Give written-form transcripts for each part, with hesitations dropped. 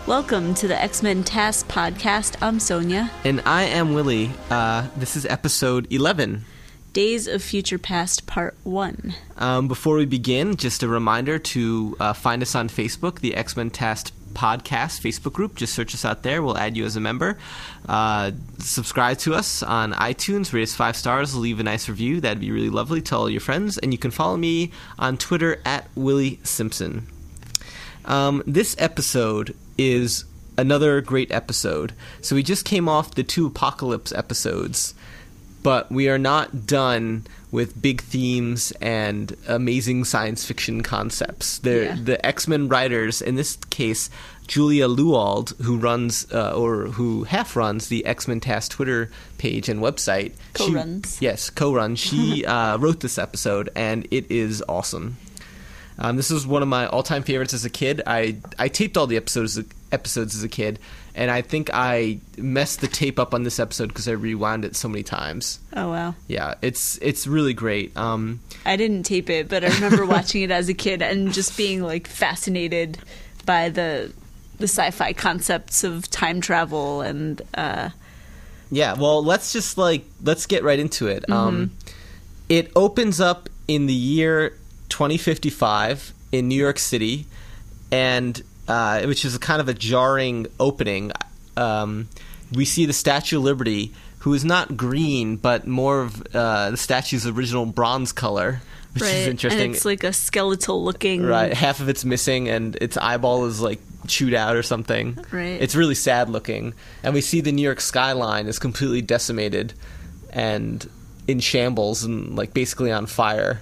Welcome to the X-Men Task Podcast. I'm Sonia. And I am Willie. This is episode 11. Days of Future Past, Part 1. Before we begin, just a reminder to find us on Facebook, the X-Men Task Podcast Facebook group. Just search us out there. We'll add you as a member. Subscribe to us on iTunes. Rate us 5 stars. Leave a nice review. That'd be really lovely. Tell all your friends. And you can follow me on Twitter at Willie Simpson. This episode is another great episode. So we just came off the 2 Apocalypse episodes, but we are not done with big themes and amazing science fiction concepts. The X-Men writers, in this case, Julia Lewald, who runs or who half runs the X-Men Task Twitter page and website. Co-runs. Co-runs. She wrote this episode, and it is awesome. This is one of my all-time favorites as a kid. I taped all the episodes as a kid, and I think I messed the tape up on this episode because I rewound it so many times. Oh, wow. Yeah, it's really great. I didn't tape it, but I remember watching it as a kid and just being, like, fascinated by the sci-fi concepts of time travel and... Yeah, well, let's get right into it. It opens up in the year 2055 in New York City, and which is a kind of a jarring opening. We see the Statue of Liberty, who is not green, but more of the statue's original bronze color, which is interesting. And it's like a skeletal looking... Right, half of it's missing, and its eyeball is like chewed out or something. Right. It's really sad looking. And we see the New York skyline is completely decimated and in shambles and like basically on fire.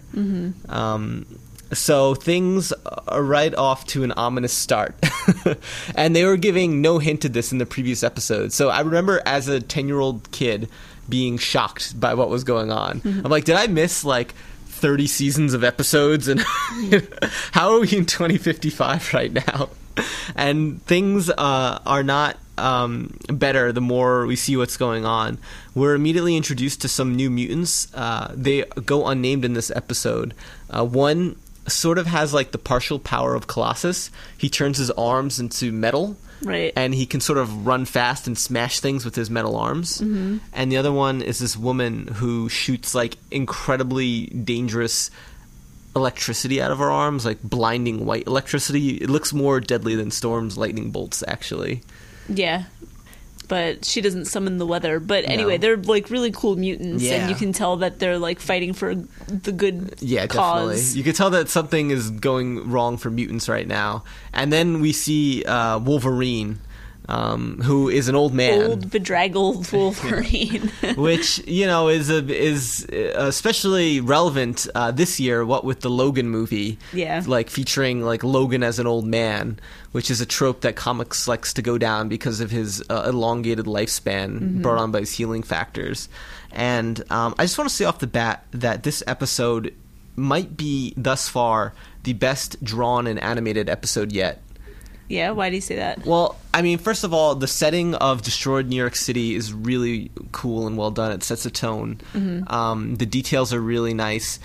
So things are right off to an ominous start. And they were giving no hint of this in the previous episode. So I remember as a 10-year-old kid being shocked by what was going on. I'm like, did I miss like 30 seasons of episodes? And how are we in 2055 right now? And things are not better the more we see what's going on. We're immediately introduced to some new mutants. They go unnamed in this episode. One sort of has like the partial power of Colossus. He turns his arms into metal. Right. And he can sort of run fast and smash things with his metal arms. And the other one is this woman who shoots like incredibly dangerous electricity out of her arms, like blinding white electricity. It looks more deadly than Storm's lightning bolts, actually. Yeah. But she doesn't summon the weather. But anyway, they're like really cool mutants, and you can tell that they're like fighting for the good cause. Definitely. You can tell that something is going wrong for mutants right now. And then we see Wolverine, who is an old man, old bedraggled Wolverine, which is especially relevant this year. What with the Logan movie, like featuring like Logan as an old man, which is a trope that comics likes to go down because of his elongated lifespan brought on by his healing factors. And I just want to say off the bat that this episode might be thus far the best drawn and animated episode yet. Yeah, why do you say that? Well, I mean, first of all, the setting of destroyed New York City is really cool and well done. It sets a tone. The details are really nice.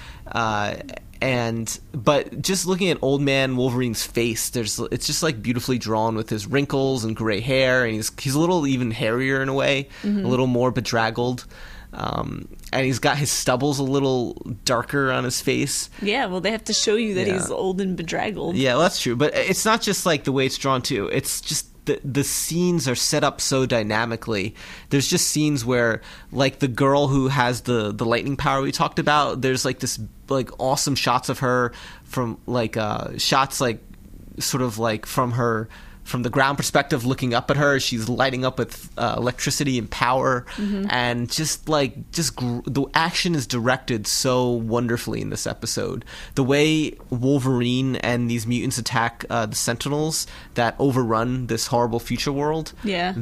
But just looking at old man Wolverine's face, it's just like beautifully drawn with his wrinkles and gray hair, and he's a little even hairier in a way, a little more bedraggled. And he's got his stubbles a little darker on his face. Yeah, well, they have to show you that he's old and bedraggled. Yeah, well, that's true. But it's not just like the way it's drawn too. It's just the scenes are set up so dynamically. There's just scenes where, like, the girl who has the lightning power we talked about, there's like this like awesome shots of her from like shots like sort of like from the ground perspective, looking up at her, she's lighting up with electricity and power, and the action is directed so wonderfully in this episode. The way Wolverine and these mutants attack the Sentinels that overrun this horrible future world,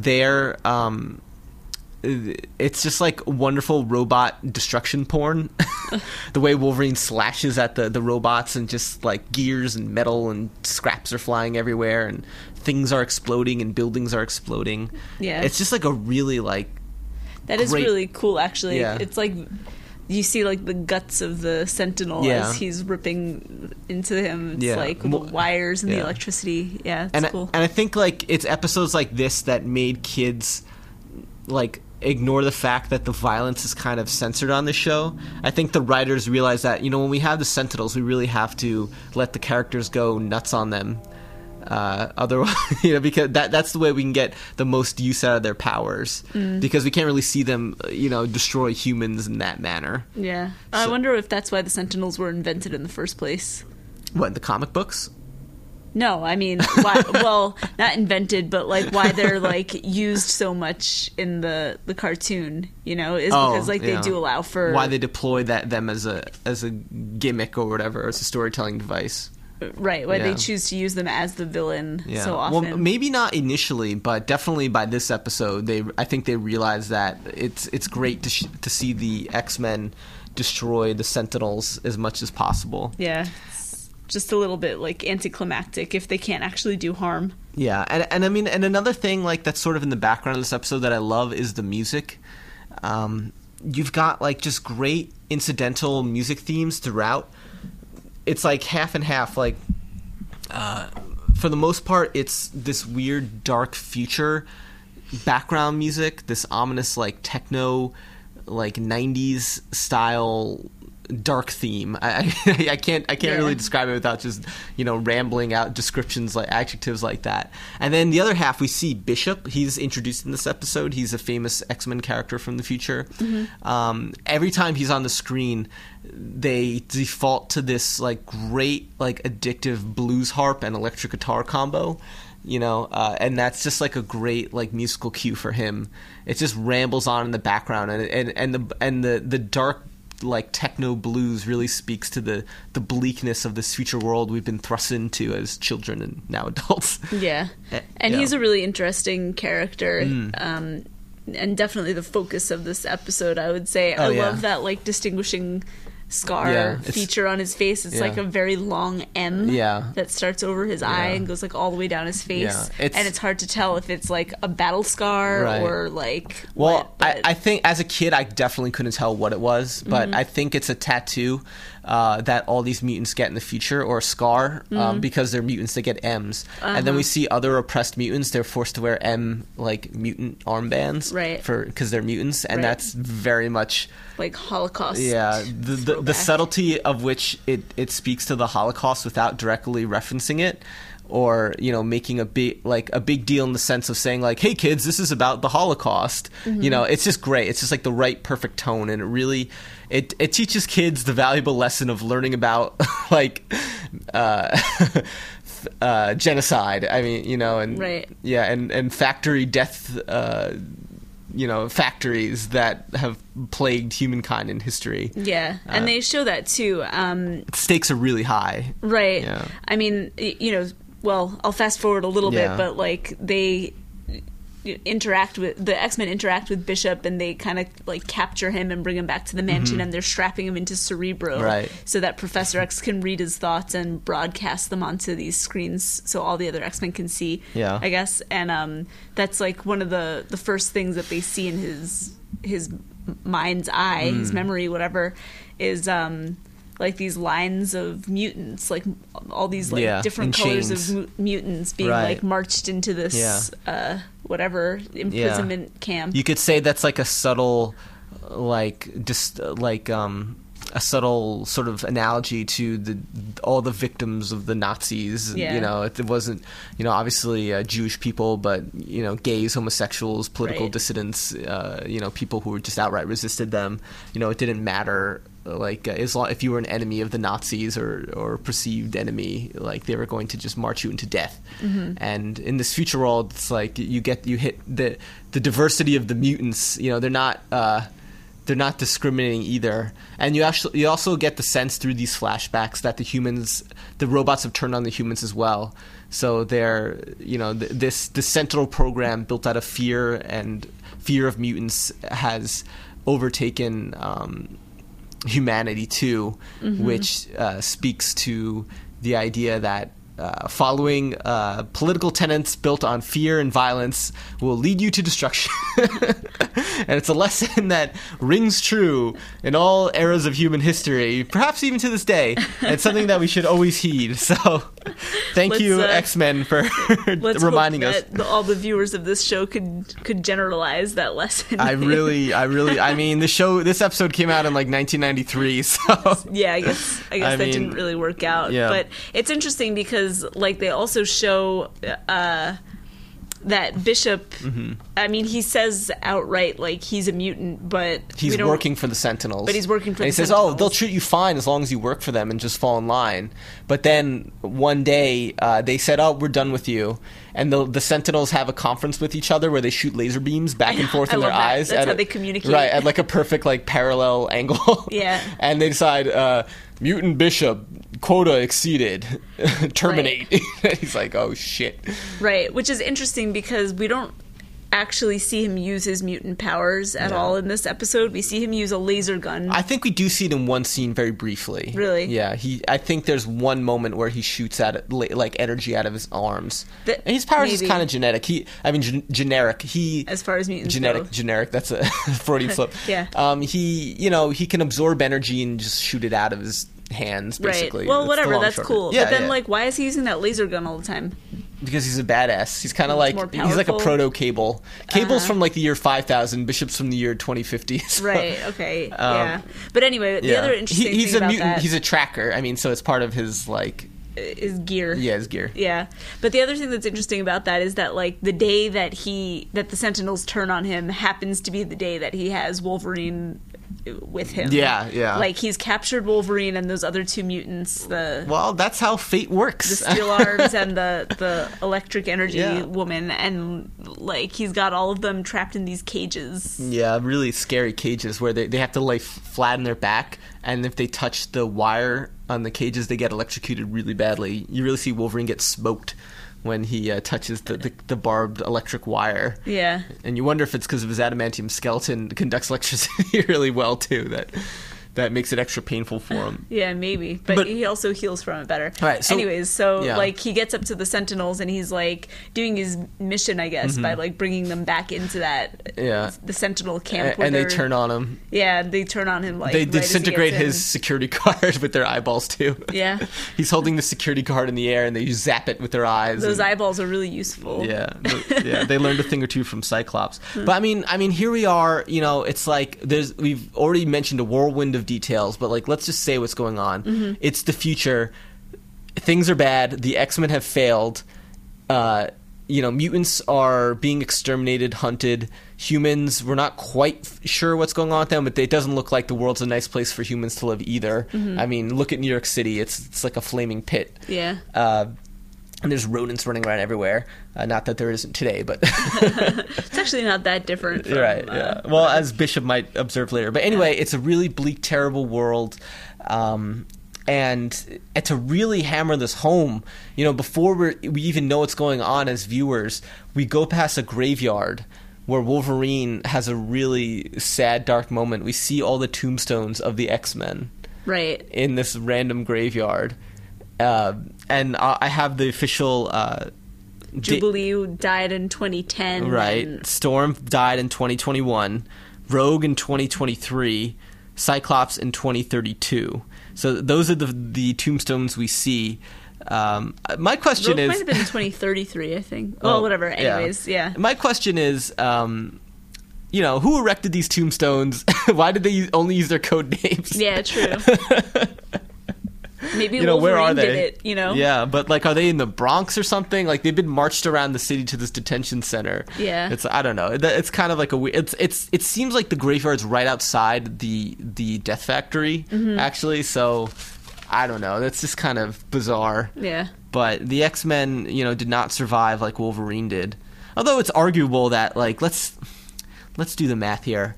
it's just like wonderful robot destruction porn. The way Wolverine slashes at the robots, and just like gears and metal and scraps are flying everywhere, and things are exploding and buildings are exploding. Yeah, it's just like a really like that is really cool. Actually, it's like you see like the guts of the Sentinel Yeah. as he's ripping into him. It's Yeah. like the wires and the Yeah. electricity. Yeah, it's cool. And I think like it's episodes like this that made kids like ignore the fact that the violence is kind of censored on the show. I think the writers realize that, you know, when we have the Sentinels, we really have to let the characters go nuts on them. Otherwise, you know, because that's the way we can get the most use out of their powers. Because we can't really see them, you know, destroy humans in that manner. Yeah. I wonder if that's why the Sentinels were invented in the first place. What, the comic books? No, I mean, why, well, not invented, but like why they're like used so much in the cartoon, you know, is because like they do allow for why they deploy them as a gimmick or whatever, as a storytelling device. Right, why they choose to use them as the villain so often. Well, maybe not initially, but definitely by this episode, I think they realize that it's great to see the X-Men destroy the Sentinels as much as possible. Yeah. Just a little bit like anticlimactic if they can't actually do harm. Yeah, and I mean, and another thing like that's sort of in the background of this episode that I love is the music. You've got like just great incidental music themes throughout. It's like half and half. Like for the most part, it's this weird dark future background music, this ominous like techno, like 90s style dark theme. I can't really describe it without just, you know, rambling out descriptions, like adjectives like that. And then the other half, we see Bishop. He's introduced in this episode. He's a famous X-Men character from the future. Every time he's on the screen, they default to this like great like addictive blues harp and electric guitar combo. You know, and that's just like a great like musical cue for him. It just rambles on in the background, and the dark like techno blues really speaks to the bleakness of this future world we've been thrust into as children and now adults. Yeah, and he's a really interesting character, and definitely the focus of this episode, I would say. I love that like distinguishing scar feature on his face. It's like a very long M that starts over his eye and goes like all the way down his face. And it's hard to tell if it's like a battle scar or like I think as a kid I definitely couldn't tell what it was, but I think it's a tattoo that all these mutants get in the future, or a scar, because they're mutants that get M's. And then we see other oppressed mutants, they're forced to wear M like mutant armbands because they're mutants, and that's very much like Holocaust. Yeah, the subtlety of which it speaks to the Holocaust without directly referencing it, or, you know, making a big deal in the sense of saying like, hey kids, this is about the Holocaust. You know, it's just great. It's just like the right perfect tone, and it really it teaches kids the valuable lesson of learning about like genocide. I mean, you know, and and factory death, you know, factories that have plagued humankind in history. Yeah, and they show that too. Stakes are really high. Right. Yeah. I mean, you know, well, I'll fast forward a little bit, but like the X-Men interact with Bishop, and they kind of like capture him and bring him back to the mansion, and they're strapping him into Cerebro so that Professor X can read his thoughts and broadcast them onto these screens so all the other X-Men can see, I guess. And that's like one of the first things that they see in his mind's eye, his memory, whatever, is like these lines of mutants, like all these like different colors of mutants being like marched into this whatever imprisonment camp. You could say that's like a subtle, like just like a subtle sort of analogy to all the victims of the Nazis. You know, it wasn't, you know, obviously Jewish people, but, you know, gays, homosexuals, political dissidents, you know, people who were just outright resisted them. You know, it didn't matter. Like as long, if you were an enemy of the Nazis or perceived enemy, like they were going to just march you into death. And in this future world, it's like you hit the diversity of the mutants. You know, they're not discriminating either. And you also get the sense through these flashbacks that the robots have turned on the humans as well. So they're, you know, this central program built out of fear of mutants has overtaken humanity too, which speaks to the idea that following political tenets built on fear and violence will lead you to destruction. And it's a lesson that rings true in all eras of human history, perhaps even to this day. And it's something that we should always heed. So thank you, X-Men, for reminding us. All the viewers of this show could generalize that lesson. I mean, this episode came out in like 1993, so yeah, I guess that didn't really work out. Yeah. But it's interesting because like they also show that Bishop, I mean, he says outright like he's a mutant, but he's working for the Sentinels. But he's working for the Sentinels. He says, they'll treat you fine as long as you work for them and just fall in line. But then one day they said, we're done with you. And the Sentinels have a conference with each other where they shoot laser beams back and forth in their eyes. That's how they communicate. Right, at like a perfect like parallel angle. Yeah. And they decide, Mutant Bishop, quota exceeded. Terminate. Right. He's like, oh shit. Right, which is interesting because we don't actually see him use his mutant powers at all in this episode. We see him use a laser gun. I think we do see it in one scene very briefly. Really? Yeah. I think there's one moment where he shoots at like energy out of his arms. And his powers is kind of genetic. Generic. As far as mutants generic. That's a Freudian slip. Yeah. He can absorb energy and just shoot it out of his hands, basically. Right. Well, whatever. That's cool. Yeah, but then, like, why is he using that laser gun all the time? Because he's a badass. He's kind of like he's like a proto Cable. Cable's from like the year 5000. Bishop's from the year 2050. So. Right. Okay. Yeah. But anyway, the other interesting he's thing a about mutant. that, he's a tracker. I mean, so it's part of his like his gear. Yeah, his gear. Yeah. But the other thing that's interesting about that is that like the day that the Sentinels turn on him happens to be the day that he has Wolverine with him. Yeah. Like he's captured Wolverine and those other two mutants. Well, that's how fate works. The steel arms and the electric energy woman, and like he's got all of them trapped in these cages. Yeah, really scary cages where they have to lay flat on their back, and if they touch the wire on the cages, they get electrocuted really badly. You really see Wolverine get smoked when he touches the barbed electric wire. Yeah. And you wonder if it's because of his adamantium skeleton conducts electricity really well, too, that makes it extra painful for him. Yeah, maybe. But he also heals from it better. All right, so, anyways, like, he gets up to the Sentinels, and he's, like, doing his mission, I guess, by, like, bringing them back into the Sentinel camp. And they turn on him. Yeah, they turn on him, like, they disintegrate his security guard with their eyeballs, too. Yeah. He's holding the security guard in the air, and they zap it with their eyes. Those eyeballs are really useful. Yeah. They learned a thing or two from Cyclops. But, I mean, here we are, it's like, we've already mentioned a whirlwind of details, but like let's just say what's going on. It's the future. Things are bad. The X-Men have failed. Mutants are being exterminated, hunted. Humans, we're not quite sure what's going on with them, but it doesn't look like the world's a nice place for humans to live either. I mean, look at New York City. It's like a flaming pit. Yeah. And there's rodents running around everywhere. Not that there isn't today, but it's actually not that different. From, right? Yeah. Well, as Bishop might observe later. But anyway, it's a really bleak, terrible world. And to really hammer this home, before we even know what's going on as viewers, we go past a graveyard where Wolverine has a really sad, dark moment. We see all the tombstones of the X-Men, right, in this random graveyard. And I have the official Jubilee died in 2010. Right. Storm died in 2021. Rogue in 2023. Cyclops in 2032. So those are the tombstones we see. My question Rogue is... might have been 2033, I think. Well, whatever. Anyways, yeah. My question is... who erected these tombstones? Why did they only use their code names? Yeah, true. Maybe Wolverine where are they? did it, Yeah, but, like, are they in the Bronx or something? Like, they've been marched around the city to this detention center. Yeah. I don't know. It's kind of like it seems like the graveyard's right outside the Death Factory, actually, so I don't know. That's just kind of bizarre. Yeah. But the X-Men, did not survive like Wolverine did. Although it's arguable that, like, let's do the math here.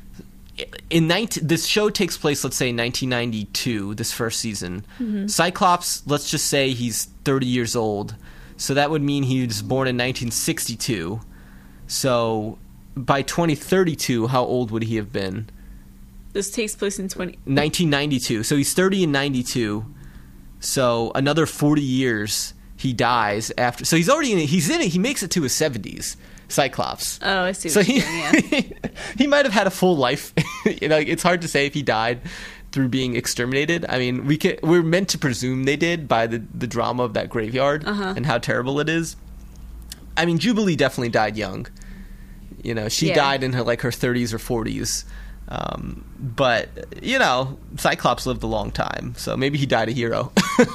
This show takes place, let's say, in 1992, this first season. Cyclops, let's just say he's 30 years old. So that would mean he was born in 1962. So by 2032, how old would he have been? This takes place in 1992. So he's 30 in 92. So another 40 years, he dies after. So he makes it to his 70s. Cyclops. Oh, I see. So he might have had a full life. It's hard to say if he died through being exterminated. I mean, we're meant to presume they did by the drama of that graveyard and how terrible it is. I mean, Jubilee definitely died young. She died in her 30s or 40s. But Cyclops lived a long time, so maybe he died a hero.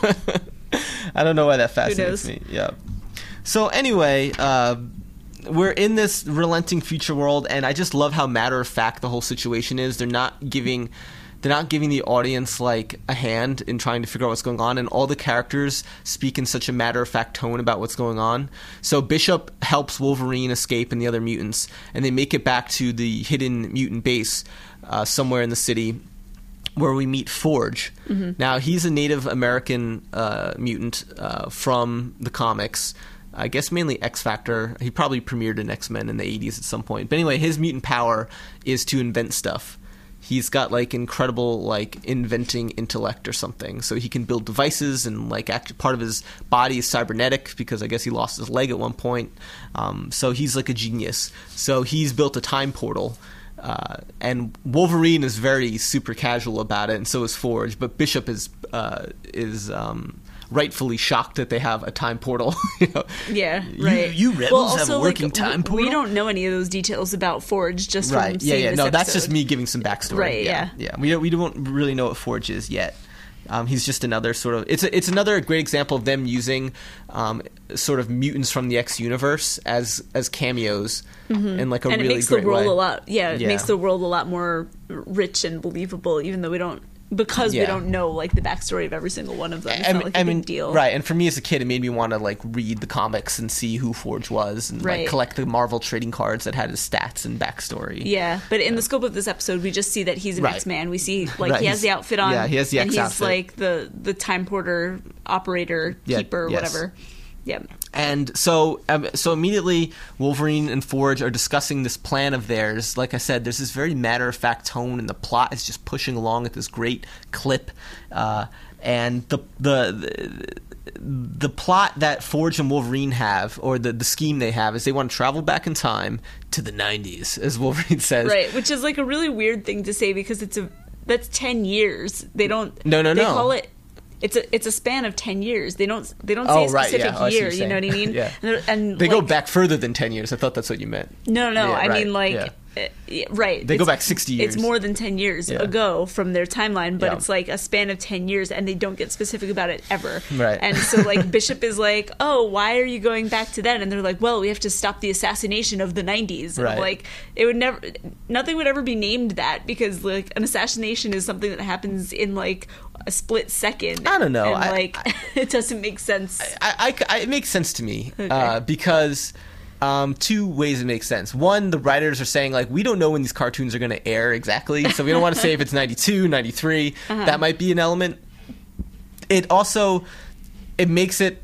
I don't know why that fascinates me. Yeah. So anyway, we're in this relenting future world, and I just love how matter of fact the whole situation is. They're not giving the audience a hand in trying to figure out what's going on, and all the characters speak in such a matter of fact tone about what's going on. So Bishop helps Wolverine escape and the other mutants, and they make it back to the hidden mutant base somewhere in the city, where we meet Forge. Mm-hmm. Now, he's a Native American mutant from the comics. I guess mainly X-Factor. He probably premiered in X-Men in the 80s at some point. But anyway, his mutant power is to invent stuff. He's got incredible inventing intellect or something. So he can build devices, and part of his body is cybernetic because I guess he lost his leg at one point. So he's a genius. So he's built a time portal. And Wolverine is very super casual about it, and so is Forge. But Bishop is rightfully shocked that they have a time portal. Yeah, right. You rebels have a working time portal? We don't know any of those details about Forge just from seeing this episode. That's just me giving some backstory. Right, yeah. We don't really know what Forge is yet. He's just another sort of... It's another great example of them using sort of mutants from the X universe as cameos in a really great way. And it makes the world it makes the world a lot more rich and believable, even though we don't... Because we don't know the backstory of every single one of them. It's not a big deal. Right, and for me as a kid, it made me want to read the comics and see who Forge was and collect the Marvel trading cards that had his stats and backstory. Yeah, but in the scope of this episode, we just see that he's an X-Man. We see he has the outfit on. Yeah, he has the X outfit. And he's the time porter, operator, keeper, whatever. Yeah. And so immediately Wolverine and Forge are discussing this plan of theirs. Like I said, there's this very matter-of-fact tone, and the plot is just pushing along at this great clip. And the plot that Forge and Wolverine have, or the scheme they have, is they want to travel back in time to the 90s, as Wolverine says. Right, which is a really weird thing to say because that's 10 years. They don't... No. They call it... It's a span of 10 years. They don't say a specific year. You know what I mean? Yeah. And they go back further than 10 years. I thought that's what you meant. No. Yeah, I mean right. They go back 60 years. It's more than 10 years ago from their timeline, but it's a span of 10 years, and they don't get specific about it ever. Right. And so Bishop is oh, why are you going back to then? And they're well, we have to stop the assassination of the 90s. And right. It would never, nothing would ever be named that because an assassination is something that happens in a split second. I don't know. And it doesn't make sense. It makes sense to me because two ways it makes sense. One, the writers are saying we don't know when these cartoons are going to air exactly, so we don't want to say if it's 92, 93. That might be an element. It also makes it.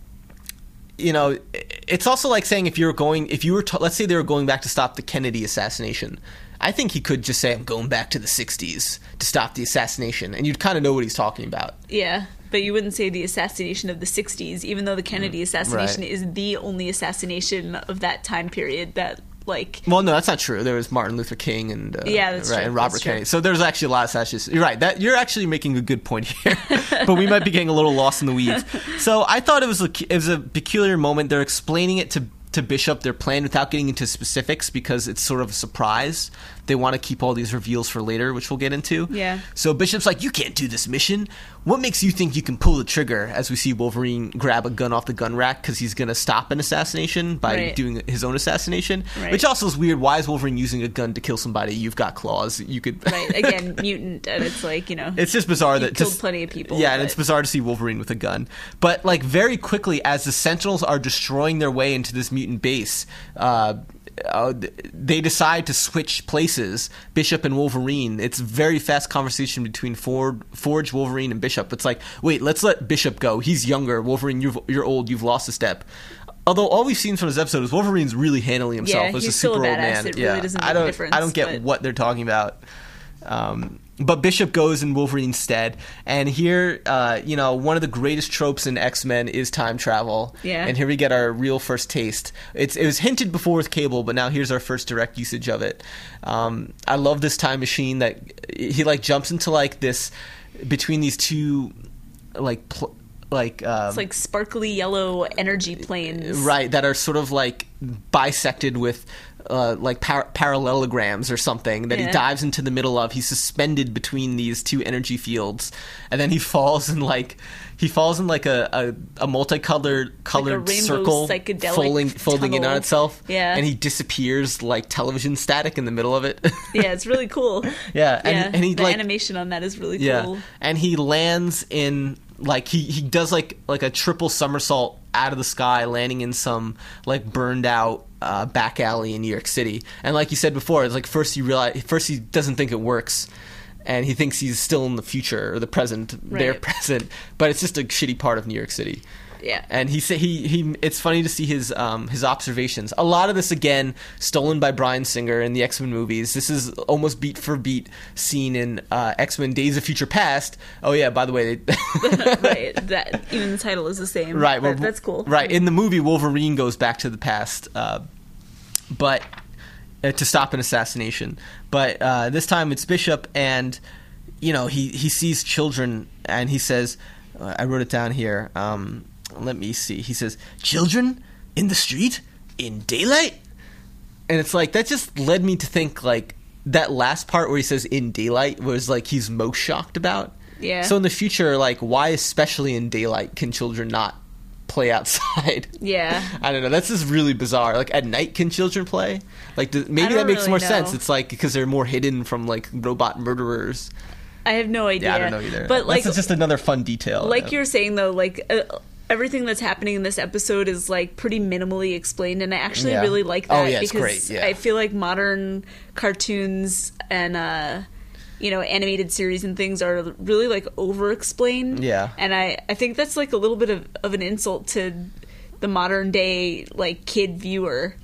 It's also saying if you were let's say they were going back to stop the Kennedy assassination. I think he could just say, I'm going back to the 60s to stop the assassination, and you'd kind of know what he's talking about. Yeah, but you wouldn't say the assassination of the 60s, even though the Kennedy assassination is the only assassination of that time period that, Well, no, that's not true. There was Martin Luther King and that's true. And Robert Kennedy. So there's actually a lot of assassinations. You're right. You're actually making a good point here, but we might be getting a little lost in the weeds. So I thought it was a peculiar moment. They're explaining it to Bishop their plan without getting into specifics because it's sort of a surprise. They want to keep all these reveals for later, which we'll get into. Yeah. So Bishop's you can't do this mission. What makes you think you can pull the trigger? As we see Wolverine grab a gun off the gun rack because he's going to stop an assassination by doing his own assassination. Right. Which also is weird. Why is Wolverine using a gun to kill somebody? You've got claws. You could... Right. Again, mutant. And it's It's just bizarre that... killed plenty of people. Yeah, and it's bizarre to see Wolverine with a gun. But very quickly, as the Sentinels are destroying their way into this mutant base... they decide to switch places, Bishop and Wolverine. It's a very fast conversation between Forge, Wolverine, and Bishop. It's wait, let's let Bishop go. He's younger. Wolverine, you're old. You've lost a step. Although all we've seen from this episode is Wolverine's really handling himself as a super old man. It really doesn't make a difference. I don't get what they're talking about. But Bishop goes in Wolverine's stead, and here, one of the greatest tropes in X-Men is time travel. Yeah. And here we get our real first taste. It was hinted before with Cable, but now here's our first direct usage of it. I love this time machine that he jumps into this between these two it's like sparkly yellow energy planes, right? That are sort of bisected with parallelograms or something that he dives into the middle of. He's suspended between these two energy fields, and then he falls in a multicolored circle folding in on itself. Yeah, and he disappears like television static in the middle of it. Yeah, it's really cool. Yeah, and he the animation on that is really cool. And he lands in he does a triple somersault out of the sky, landing in some burned out back alley in New York City. And like you said before, it's first he doesn't think it works, and he thinks he's still in the future or the present, their present, but it's just a shitty part of New York City. Yeah, and he it's funny to see his observations. A lot of this again stolen by Bryan Singer in the X-Men movies. This is almost beat for beat seen in X-Men: Days of Future Past. Oh yeah, by the way, right. That even the title is the same. Right, well, that's cool. Right, in the movie, Wolverine goes back to the past, but to stop an assassination. But this time it's Bishop, and he sees children, and he says, I wrote it down here. Let me see. He says, "Children in the street in daylight," and it's that just led me to think that last part where he says "in daylight" was he's most shocked about. Yeah. So in the future, why especially in daylight can children not play outside? Yeah. I don't know. That's just really bizarre. At night, can children play? Maybe that makes more sense. It's because they're more hidden from robot murderers. I have no idea. Yeah, I don't know either. But that's just another fun detail. You're saying though, everything that's happening in this episode is pretty minimally explained, and I actually really like that. Oh yeah, it's because great. Yeah. I feel modern cartoons and animated series and things are really over explained. Yeah. And I think that's a little bit of an insult to the modern day kid viewer.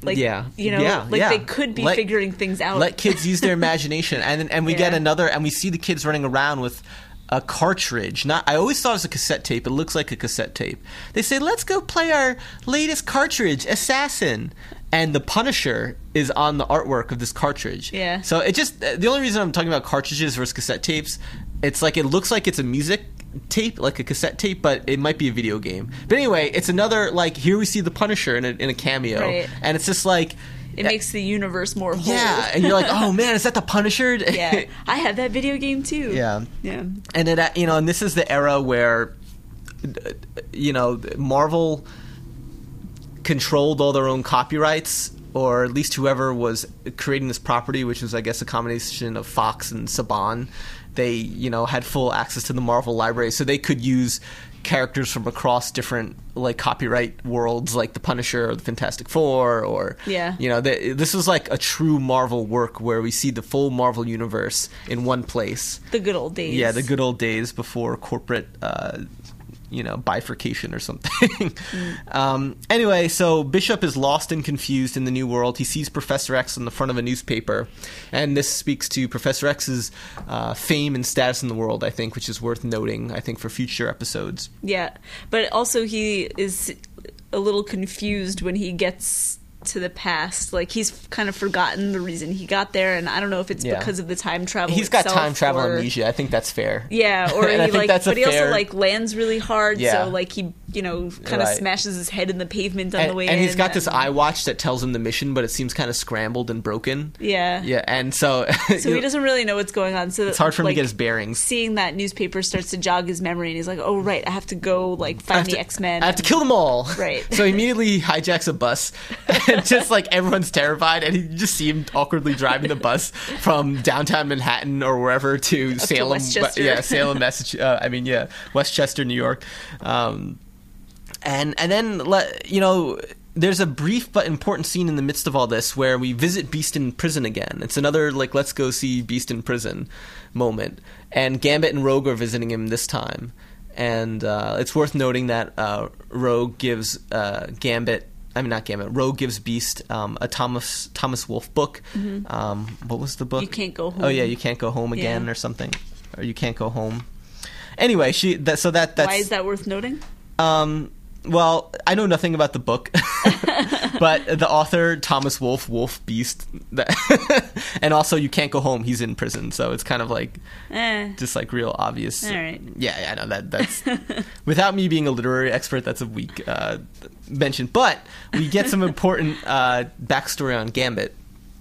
They could be figuring things out. Let kids use their imagination, and we get another, and we see the kids running around with a cartridge. I always thought it was a cassette tape. It looks like a cassette tape. They say, "Let's go play our latest cartridge, Assassin." And the Punisher is on the artwork of this cartridge. Yeah. So it just, the only reason I'm talking about cartridges versus cassette tapes, it's it looks like it's a music tape, like a cassette tape, but it might be a video game. But anyway, it's another, here we see the Punisher in a cameo. Right. And it's just it makes the universe more whole. Yeah, and you're oh man, is that the Punisher? Yeah, I had that video game too. Yeah. Yeah. And it, and this is the era where, Marvel controlled all their own copyrights, or at least whoever was creating this property, which was, I guess, a combination of Fox and Saban. They, had full access to the Marvel library, so they could use characters from across different copyright worlds, like the Punisher or the Fantastic Four, or this was a true Marvel work where we see the full Marvel universe in one place. The good old days. Yeah, the good old days before corporate bifurcation or something. Anyway, so Bishop is lost and confused in the new world. He sees Professor X on the front of a newspaper, and this speaks to Professor X's fame and status in the world, I think, which is worth noting, I think, for future episodes. Yeah, but also he is a little confused when he gets to the past. He's kind of forgotten the reason he got there, and I don't know if it's because of the time travel. He's got time travel amnesia. I think that's fair. Yeah, or he also lands really hard, so he kind of smashes his head in the pavement on the way in. And he's got this iWatch that tells him the mission, but it seems kind of scrambled and broken. Yeah. Yeah, and so he doesn't really know what's going on. So it's hard for him to get his bearings. Seeing that newspaper starts to jog his memory, and he's like, "Oh right, I have to go find the X-Men. I have to kill them all." Right. So he immediately hijacks a bus, and just everyone's terrified, and you just see him awkwardly driving the bus from downtown Manhattan or wherever to Salem, Salem, Massachusetts. Westchester, New York. And then there's a brief but important scene in the midst of all this where we visit Beast in prison again. It's another let's go see Beast in prison moment, and Gambit and Rogue are visiting him this time. And it's worth noting that Rogue gives Gambit not Gambit. Rogue gives Beast a Thomas Wolfe book. What was the book? You Can't Go Home. Oh yeah, You Can't Go Home Again or something, or You Can't Go Home. Anyway, that's why is that worth noting? Well, I know nothing about the book, but the author, Thomas Wolfe, Wolf Beast, and also You Can't Go Home, he's in prison, so it's kind of like just like real obvious. All right. Yeah, I know that's without me being a literary expert, that's a weak mention. But we get some important backstory on Gambit.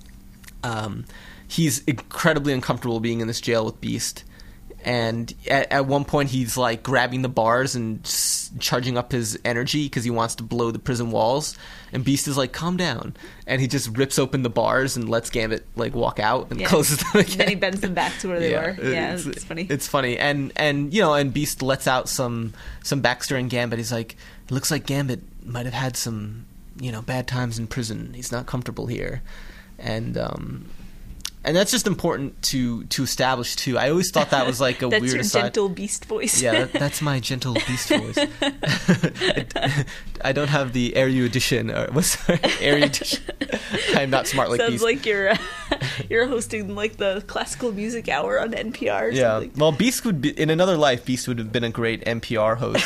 He's incredibly uncomfortable being in this jail with Beast. And at one point, he's like grabbing the bars and charging up his energy because he wants to blow the prison walls. And Beast is like, "Calm down," and he just rips open the bars and lets Gambit like walk out and closes them again. And then he bends them back to where they were. Yeah, it's funny. It's funny, and and Beast lets out some backstory in Gambit. He's like, "It looks like Gambit might have had some bad times in prison. He's not comfortable here," and that's just important to establish too. I always thought that was like a that's weird your aside. Gentle Beast voice. Yeah, that's my gentle Beast voice. I don't have the erudition. Erudition. I'm not smart like Beast. Sounds like you're hosting like the classical music hour on NPR. Or something. Well, Beast would be in another life. Beast would have been a great NPR host.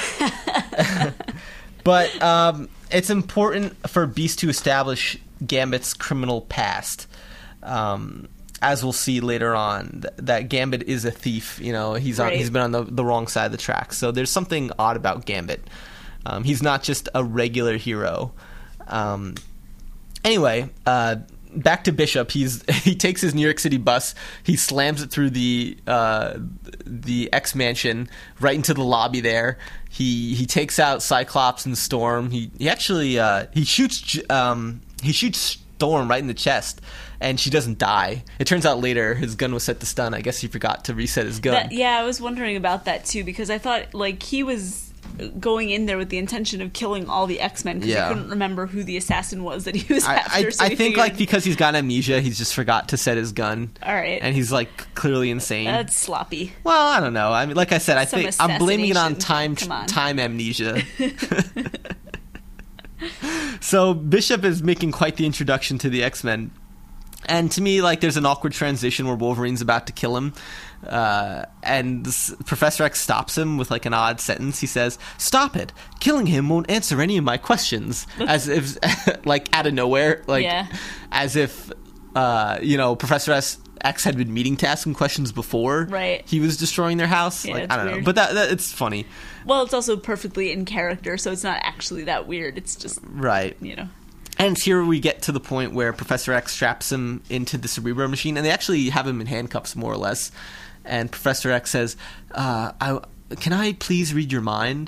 But it's important for Beast to establish Gambit's criminal past. As we'll see later on, that Gambit is a thief. He's been on the wrong side of the tracks. So there's something odd about Gambit. He's not just a regular hero. Anyway, back to Bishop. He takes his New York City bus. He slams it through the X mansion right into the lobby there. He takes out Cyclops and Storm. He actually he shoots Storm right in the chest. And she doesn't die. It turns out later his gun was set to stun. I guess he forgot to reset his gun. I was wondering about that too, because I thought like he was going in there with the intention of killing all the X-Men because he couldn't remember who the assassin was that he was after. I think like because he's got amnesia, he's just forgot to set his gun. All right. And he's like clearly insane. That's sloppy. Well, I don't know. I mean, like I said, I think I'm blaming it on time amnesia. So Bishop is making quite the introduction to the X-Men. And to me, like, there's an awkward transition where Wolverine's about to kill him, and Professor X stops him with, like, an odd sentence. He says, "Stop it! Killing him won't answer any of my questions." As if, like, out of nowhere. Like, as if, Professor X had been meeting to ask him questions before he was destroying their house. Yeah, like, I don't know. weird. But that it's funny. Well, it's also perfectly in character, so it's not actually that weird. It's just, right. And here we get to the point where Professor X straps him into the Cerebro machine, and they actually have him in handcuffs, more or less. And Professor X says, "Can I please read your mind?"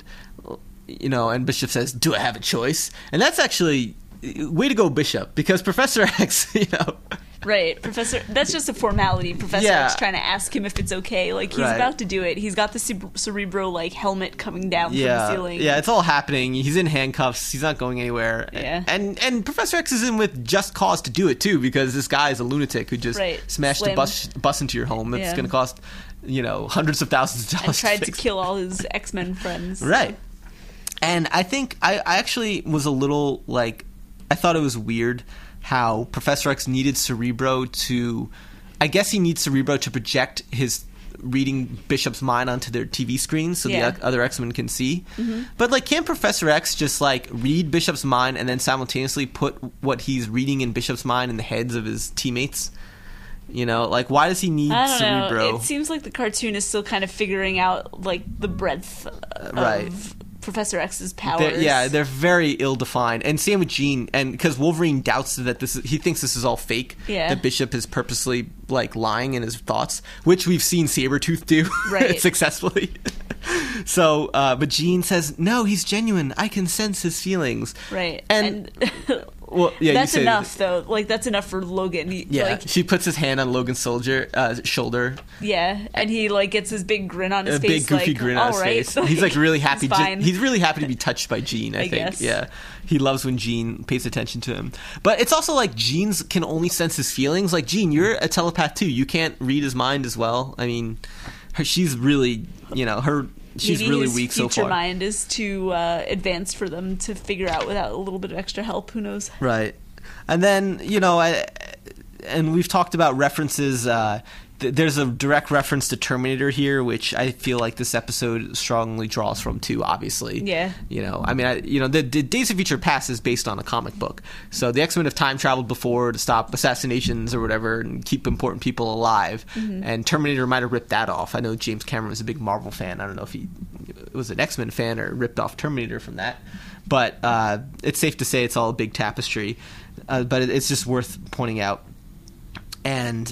And Bishop says, "Do I have a choice?" And that's actually way to go, Bishop, because Professor X, Right, that's just a formality. Professor X trying to ask him if it's okay. Like, he's about to do it. He's got the Cerebro, like, helmet coming down from the ceiling. Yeah, it's all happening. He's in handcuffs. He's not going anywhere. Yeah. And Professor X is in with just cause to do it, too, because this guy is a lunatic who just smashed a bus into your home. It's going to cost, hundreds of thousands of dollars. And tried to kill all his X-Men friends. Right. And I think I actually was a little, like, I thought it was weird how Professor X needed Cerebro to... I guess he needs Cerebro to project his reading Bishop's mind onto their TV screens so the other X-Men can see. Mm-hmm. But, like, can't Professor X just, like, read Bishop's mind and then simultaneously put what he's reading in Bishop's mind in the heads of his teammates? Like, why does he need Cerebro? It seems like the cartoon is still kind of figuring out, like, the breadth of Professor X's powers. They're very ill-defined. And same with Jean, and because Wolverine doubts that he thinks this is all fake. Yeah. That Bishop is purposely, like, lying in his thoughts, which we've seen Sabretooth do successfully. So, but Jean says, "No, he's genuine. I can sense his feelings." Right. And well, that's enough, though. Like, that's enough for Logan. She puts his hand on Logan's shoulder. Yeah, and he, like, gets his big grin on his face. A big goofy grin on his face. He's, like, really happy. He's really happy to be touched by Jean, I think. Guess. Yeah. He loves when Jean pays attention to him. But it's also, like, Jean can only sense his feelings. Like, Jean, you're a telepath, too. You can't read his mind as well. I mean... she's really, she's Maybe really his weak so far. future mind is too advanced for them to figure out without a little bit of extra help. Who knows? Right. And then, and we've talked about references. There's a direct reference to Terminator here, which I feel like this episode strongly draws from too, obviously. Yeah. The Days of Future Past is based on a comic book. So the X-Men have time traveled before to stop assassinations or whatever and keep important people alive. Mm-hmm. And Terminator might have ripped that off. I know James Cameron was a big Marvel fan. I don't know if he was an X-Men fan or ripped off Terminator from that. But it's safe to say it's all a big tapestry. But it's just worth pointing out. And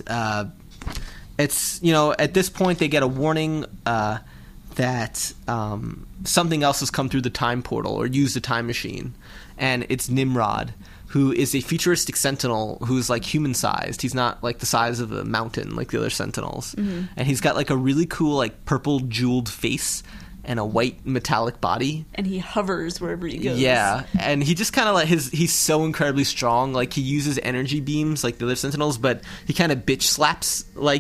it's, at this point they get a warning that something else has come through the time portal or used a time machine. And it's Nimrod, who is a futuristic sentinel who's like human-sized. He's not like the size of a mountain like the other sentinels. Mm-hmm. And he's got like a really cool like purple jeweled face and a white metallic body. And he hovers wherever he goes. Yeah, and he just kind of like he's so incredibly strong. Like he uses energy beams like the other sentinels, but he kind of bitch slaps like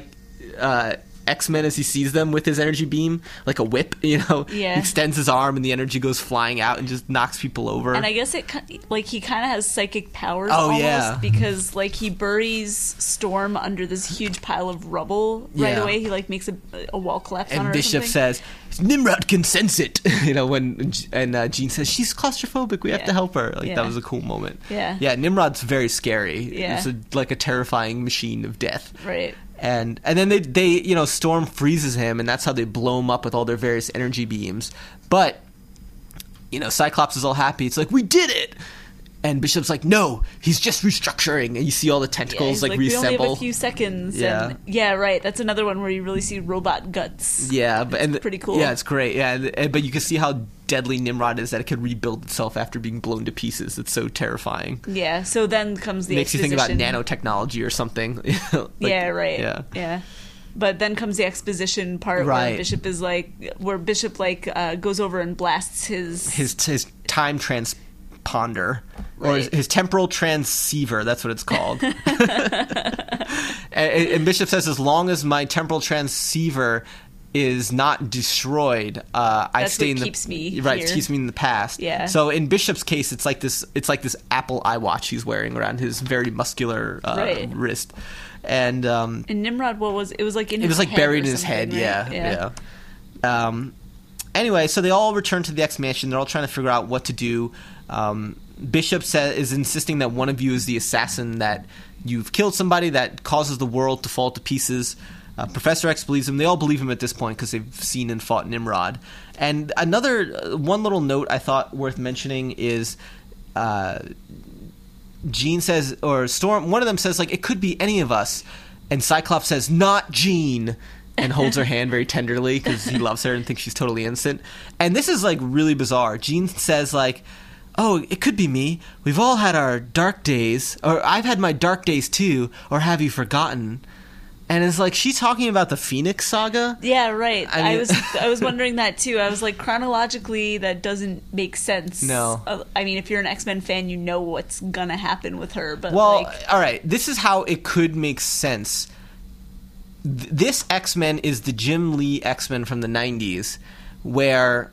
X-Men as he sees them with his energy beam, like a whip, Yeah. He extends his arm and the energy goes flying out and just knocks people over. And I guess he kind of has psychic powers almost, because like he buries Storm under this huge pile of rubble right away. He like makes a wall collapse on her. And Bishop says, Nimrod can sense it. When Jean says she's claustrophobic, we have to help her. Like that was a cool moment. Yeah, Nimrod's very scary. Yeah. It's like a terrifying machine of death. Right. And then they Storm freezes him, and that's how they blow him up with all their various energy beams. But Cyclops is all happy. It's like, we did it. And Bishop's like, no, he's just restructuring. And you see all the tentacles reassemble. We only have a few seconds. Yeah. And, right. That's another one where you really see robot guts. Yeah, it's pretty cool. Yeah, it's great. Yeah, but you can see how deadly Nimrod is, that it could rebuild itself after being blown to pieces. It's so terrifying. Yeah. So then comes the exposition. Makes you think about nanotechnology or something. Right. Yeah. But then comes the exposition part where Bishop is goes over and blasts his time transponder, or his temporal transceiver. That's what it's called. and Bishop says, as long as my temporal transceiver is not destroyed, I stay in the keeps me here. Keeps me in the past. Yeah. So in Bishop's case, it's like this Apple iWatch he's wearing around his very muscular wrist. And Nimrod, it was like in his head. It was like buried in his head. Right? Yeah. Anyway, so they all return to the X Mansion. They're all trying to figure out what to do. Bishop is insisting that one of you is the assassin, that you've killed somebody that causes the world to fall to pieces. Professor X believes him. They all believe him at this point because they've seen and fought Nimrod. And one little note I thought worth mentioning is Jean says, or Storm, one of them says, like, it could be any of us. And Cyclops says, not Jean, and holds her hand very tenderly because he loves her and thinks she's totally innocent. And this is, like, really bizarre. Jean says, like, oh, it could be me. We've all had our dark days, or I've had my dark days too, or have you forgotten? And it's like, she's talking about the Phoenix Saga? Yeah, right. I was wondering that too. I was like, chronologically, that doesn't make sense. No. I mean, if you're an X-Men fan, you know what's gonna happen with her. But all right. This is how it could make sense. This X-Men is the Jim Lee X-Men from the 90s, where,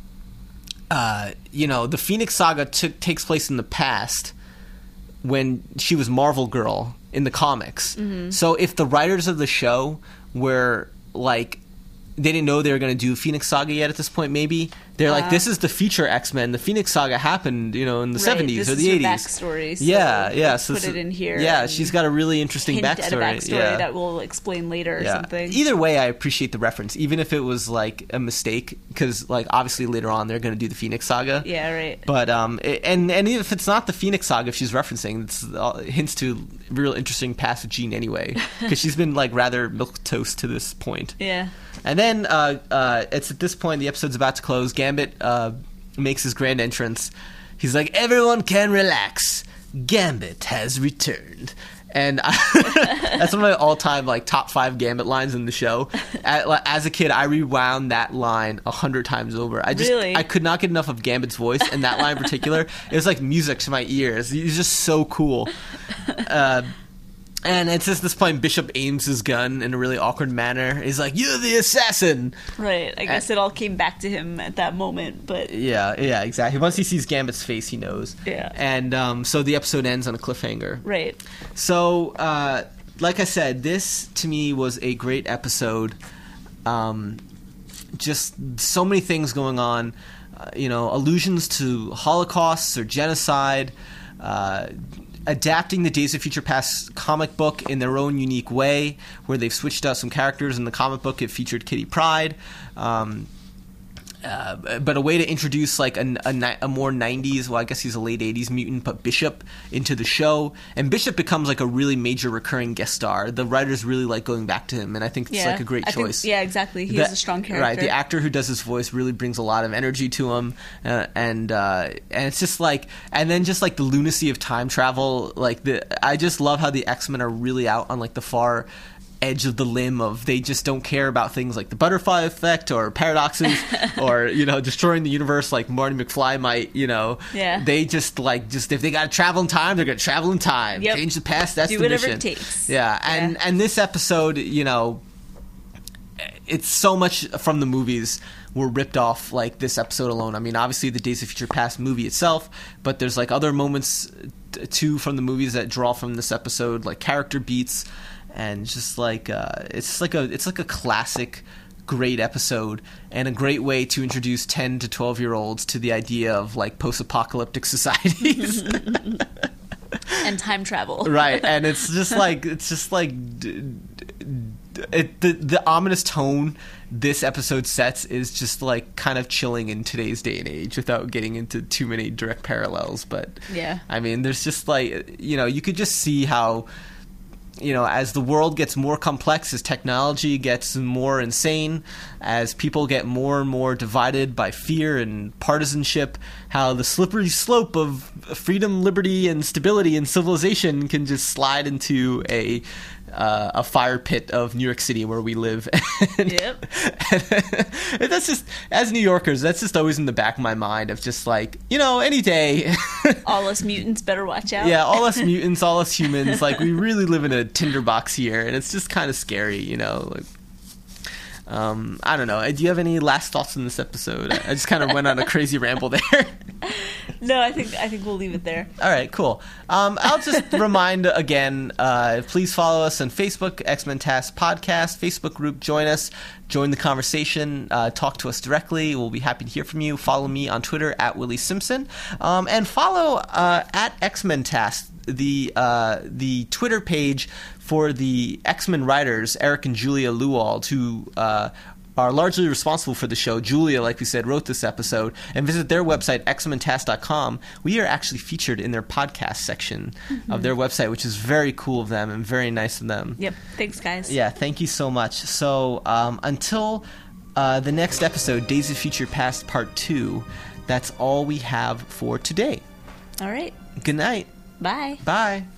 the Phoenix Saga takes place in the past when she was Marvel Girl in the comics. Mm-hmm. So if the writers of the show were like, they didn't know they were going to do Phoenix Saga yet at this point, maybe they're like, this is the future X-Men. The Phoenix Saga happened, in the 70s or the 80s. Backstory. So yeah. So put it in here. Yeah, she's got a really interesting backstory. At a backstory that we'll explain later or something. Either way, I appreciate the reference, even if it was like a mistake, because like obviously later on they're going to do the Phoenix Saga. Yeah, right. But and even if it's not the Phoenix Saga, if she's referencing, it's hints to real interesting past with Jean anyway, because she's been like rather milquetoast to this point. Yeah. And then it's at this point the episode's about to close. Gambit makes his grand entrance. He's like, everyone can relax. Gambit has returned. And that's one of my all-time like top 5 Gambit lines in the show. As a kid, I rewound that line 100 times over. I could not get enough of Gambit's voice, and that line in particular, it was like music to my ears. He's just so cool. And it's just this point, Bishop aims his gun in a really awkward manner. He's like, "You're the assassin!" Right. I guess it all came back to him at that moment, but... Yeah, exactly. Once he sees Gambit's face, he knows. Yeah. And so the episode ends on a cliffhanger. Right. So, like I said, this, to me, was a great episode. Just so many things going on. Allusions to Holocausts or genocide, adapting the Days of Future Past comic book in their own unique way, where they've switched out some characters. In the comic book, it featured Kitty Pryde. But a way to introduce like a more 90s, well, I guess he's a late 80s mutant, but Bishop into the show. And Bishop becomes like a really major recurring guest star. The writers really like going back to him, and I think it's like a great choice. Yeah, exactly. He is a strong character. Right, the actor who does his voice really brings a lot of energy to him. And it's just like, and then just like the lunacy of time travel. I just love how the X-Men are really out on like the far edge of the limb of they just don't care about things like the butterfly effect or paradoxes or destroying the universe like Marty McFly might. They just if they gotta travel in time, they're gonna travel in time. Yep. Change the past, that's the mission. Do whatever it takes. And this episode, it's so much from the movies were ripped off like this episode alone. I mean, obviously the Days of Future Past movie itself, but there's like other moments too from the movies that draw from this episode, like character beats. And just like it's like a classic, great episode, and a great way to introduce 10 to 12-year-olds to the idea of like post-apocalyptic societies and time travel. Right, and it's just like the ominous tone this episode sets is just like kind of chilling in today's day and age without getting into too many direct parallels. But yeah, I mean, there's just like you could just see how. As the world gets more complex, as technology gets more insane, as people get more and more divided by fear and partisanship, how the slippery slope of freedom, liberty, and stability and civilization can just slide into a fire pit of New York City where we live. Yep. And that's just, as New Yorkers, that's just always in the back of my mind of just like, any day. All us mutants better watch out. Yeah, all us mutants, all us humans, like we really live in a tinderbox here, and it's just kind of scary, like. I don't know. Do you have any last thoughts on this episode? I just kind of went on a crazy ramble there. No, I think we'll leave it there. All right, cool. I'll just remind again, please follow us on Facebook, X-Men Task Podcast, Facebook group. Join us. Join the conversation. Talk to us directly. We'll be happy to hear from you. Follow me on Twitter at Willie Simpson. And follow at X-Men Task, the Twitter page for the X-Men writers, Eric and Julia Lewald, who are largely responsible for the show. Julia, like we said, wrote this episode. And visit their website, xmentastic.com. We are actually featured in their podcast section of their website, which is very cool of them and very nice of them. Yep. Thanks, guys. Yeah, thank you so much. So until the next episode, Days of Future Past Part 2, that's all we have for today. All right. Good night. Bye. Bye.